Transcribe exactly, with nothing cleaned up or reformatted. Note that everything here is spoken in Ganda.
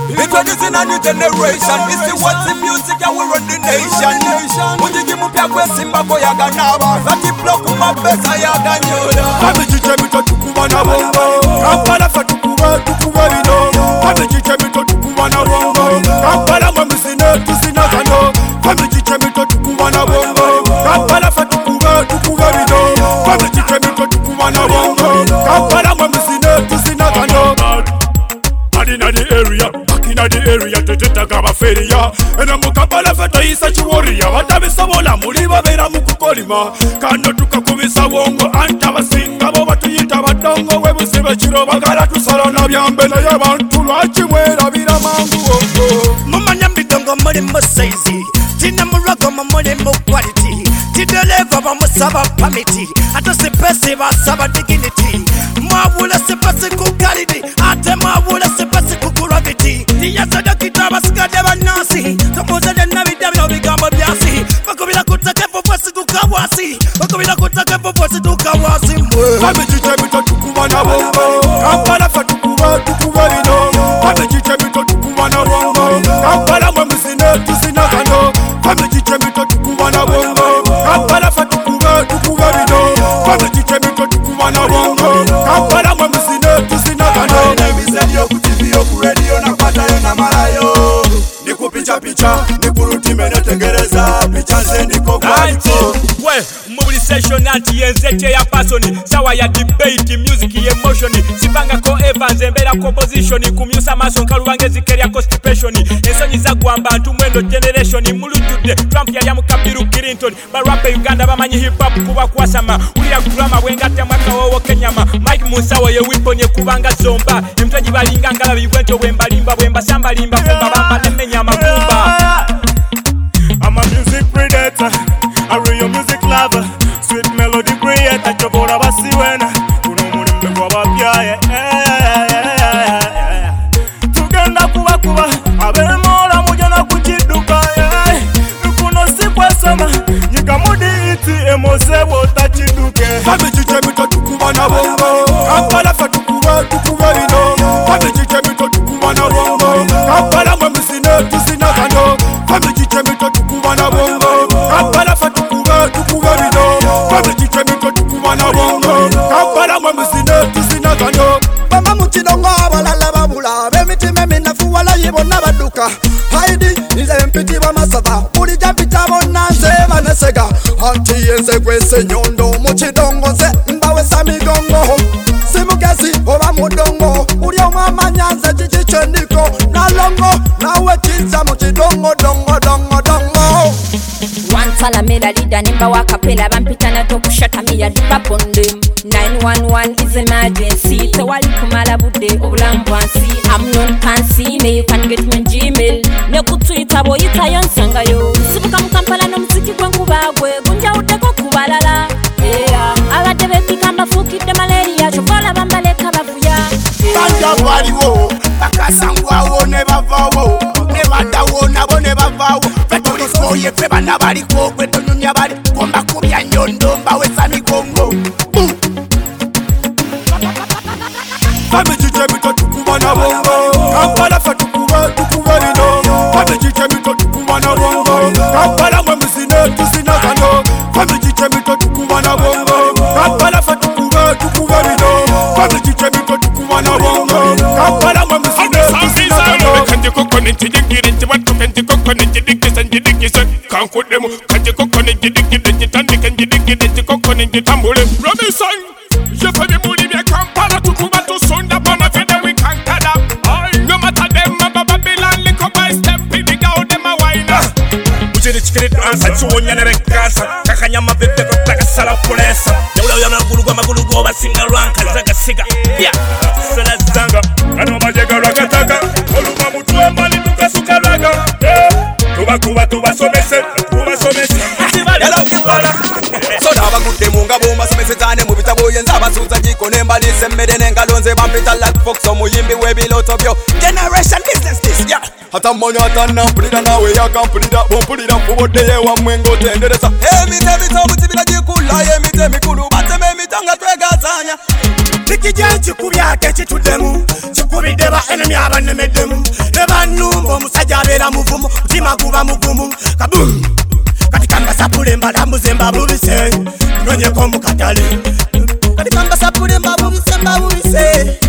Introducing a new generation. This is what's the music and we run the nation. Mujiji mupya kwe simba ko yaga nawa. Fati block mapesa yaga nyola. Kami chiche mito tukuwa na bongo. Kampala fa tukuwa tukuwa ino. Kami chiche mito tukuwa na bongo. Kampala mamisine tusina kano. Kami chiche mito tukuwa na bongo. Kampala fa tukuwa tukuwa ino. Kami chiche mito tukuwa na bongo. Kampala mamisine tusina kano. Inna the area, back inna the area, teteta kama feria. Ena mukapala feto isa chiworia. Watabi sabola muliba vera mukukolima. Kano tukakubisa wongo anta basinga bo batuyita badongo. Webusibe chiro bagala tusala na byambele y'abantu lwachimwera bira mangu wongo. Mumanya mbidongo muri musaizi. Tina murago muri mu quality. Tideleva bamusaba pamiti. Atose pese basaba dignity. Mawula se pese ku quality. Ate mawula se pese ku gravity. Tiya sada kitaba skade banasi. Tomoza de nabida bino bigambo byasi. Bakobila kutake fo pese ku kawasi. Bakobila kutake fo pese ku kawasi mwe. Kami chiche mito tukuwa na bongo. Kampala fa tukuwa tukuwa ino. Kami chiche mito tukuwa na bongo. Kampala mamisine tusina kano. Kami chiche mito tukuwa na bongo. Kampala fa tukuwa tukuwa ino. Kami chiche mito tukuwa na bongo. Kampala mamisine tusina kano. Nemisedio ku T V yo ku radio na pata yo na marayo. Niku picha picha, niku rutime netengereza. Picha nze niko kwa niko. We, mubuli session anti yenzeche ya passion. Sawa ya debate, music emotion. Sipanga ko Evans, mbera composition. Kumyusa mason kaluwange zikeria constipation. Ensonyi za gwamba antu mwendo generation. Mulutude, Trump ya yamu kabiru Clinton. Barape Uganda bamanyi hip hop kuba kuwasama. Ulia kurama wengate mwaka wowo Kenyama. Mike Musawo ye wiponye kubanga zomba. Mtwaji balinga ngala bibwento wemba limba wemba samba limba kumba bamba nemenya mabumba. I'm a music predator, a real music lover, sweet melody creator. Chobora basi wena, kuno murimbe kwa bapya yeah. Tugenda kuba kuba, abemola mujana kuchiduka yeah. Nukuno sikwa sama, nyika mudi iti emose wota chiduke. Kami chiche mito tukuwa na bongo. Kampala fa tukuwa tukuwa ino. Kami chiche mito tukuwa na bongo. Kampala mamisine tusina kano. Kami chiche mito tukuwa na bongo. Kampala fa tukuwa tukuwa ino. Kami chiche mito tukuwa na bongo. Kampala mamisine tusina kano. Mama muchidongo abalala babula. Bemitima minafu wala yibona baduka. Haidi nize mpiti bamasava. Buli japita bona nze banesega. Anti yenze kwese nyondo. Muchidongo nze mbawe samigongo. Simugezi oba mudongo. Uri omama nyanze chichiche niko. Nalongo nawe chiza muchidongo dongo dongo dongo. Wansala mela leader nimba wakapela bampita na toku shata miya dip on them. nine one one is emergency. Tewali kumala bude obulamu bwansi. I'm non fancy, me you can get me on Gmail. Ne kutwita boyita yonsanga yo. Sibuka mukampala no muziki gwangu bagwe. Gunja uteko kubalala. Yeah. Abade bepika mafuki de malaria. Chokola bambaleka bavuya. Banja baliwo, bakasangwa wo ne bavawo. Ne badawo nabo ne bavawo. Fetoli soye fe bana bali ko kweto nyunya bali. Komba kubya nyondo mbawe samigongo. Kami chiche mito tukuwa na bongo. Kampala fa tukuwa tukuwa ino. Kami chiche mito tukuwa na bongo. Kampala mamisine tusina kano. Kami chiche mito tukuwa na bongo. Kampala fa tukuwa tukuwa ino. Kami chiche mito tukuwa na bongo. Kampala mamisine tusina kano. Kanje coconut jigiri nti watu kanje coconut jigiri sanji digiri kanku demo kanje coconut jigiri nti tandi kanje jigiri nti coconut jitambule Robinson je fais des moulis bien Kampala tukuba tu sonda bona fede we kankada no matter them baba Babylon liko by step big out them a wine ujiri chikiri dansa chuonya ne rekasa kakanyama bebe ko takasala polesa yawla yamna gulugo magulu go basinga ranka zaga siga yeah sala zanga ano majega rakataka oluba mutwe mali tukasukalaga yeah tuba kuba tuba somese tuba somese Yala ukipala Soda bagude munga bomba somese tane mu bitabo yenza abasuza jiko nembali semmede nengalonze bampita like fox omuyimbi webiloto byo generation business this yeah hata mmonya atana mpulira nawe yakampulira bompulira mubode yewa mwengo tendereza emite bitabu tibila jikula emite mikulu bateme mitanga twegazanya nikije chikubya ke chitudemu chikubideba enemy abanemedemu eba ntegeeza muvumu mutima guba mugumu kabum kati kamba sapule mbalambuze mbabubise nonyeko mu katale kati kamba sapule mbabubise mbabubise